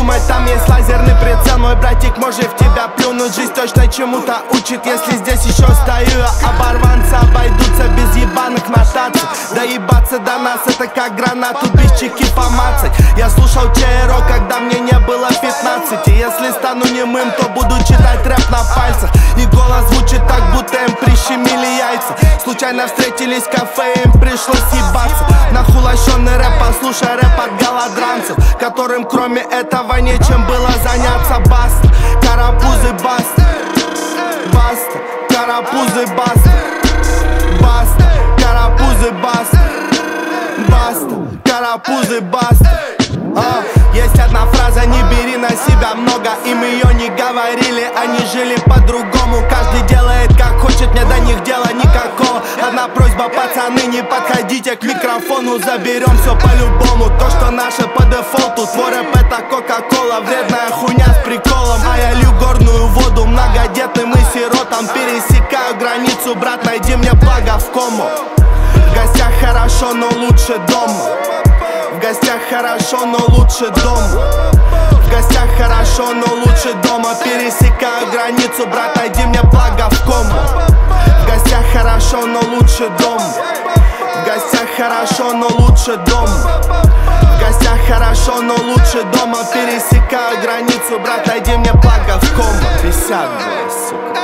думать, там есть лазерный прицел. Мой братик может в тебя плюнуть. Жизнь точно чему-то учит, если здесь еще стою. Оборванцы обойдутся без ебаных нотаций. Доебаться до нас это как гранату без чеки помацать. Я слушал J-Rock, когда мне не было 15. Если стану немым, то буду читать рэп на пальцах. И голос звучит так, будто им прищемили яйца. Случайно встретились в кафе, им пришлось ебаться. Нахулощенный рэп, послушай рэп от голодранцев, которым кроме этого нечем было заняться. Баста, карапузы, баста, баста, карапузы, баста, баста, карапузы, баста, баста, карапузы, баста. Есть одна фраза: не бери на себя много. Им ее не говорили, они жили по-другому. Каждый делает как хочет, мне до них дела никакого. Одна просьба, пацаны, не подходите к микрофону. Заберем все по-любому, то, что наше по дефолту. Твой рэп это кока-кола, вредная хуйня с приколом. А я лью горную воду многодетным и сиротам. Пересекаю границу, брат, найди мне благо в кому. В гостях хорошо, но лучше дома. В гостях хорошо, но лучше дома. В гостях хорошо, но лучше дома. Пересекаю границу, брат, найди мне благо в кому. В гостях хорошо, но лучше дома. В гостях хорошо, но лучше дома. В гостях хорошо, но лучше дома. Пересекаю границу, брат, найди мне благо в кому. 50, сука.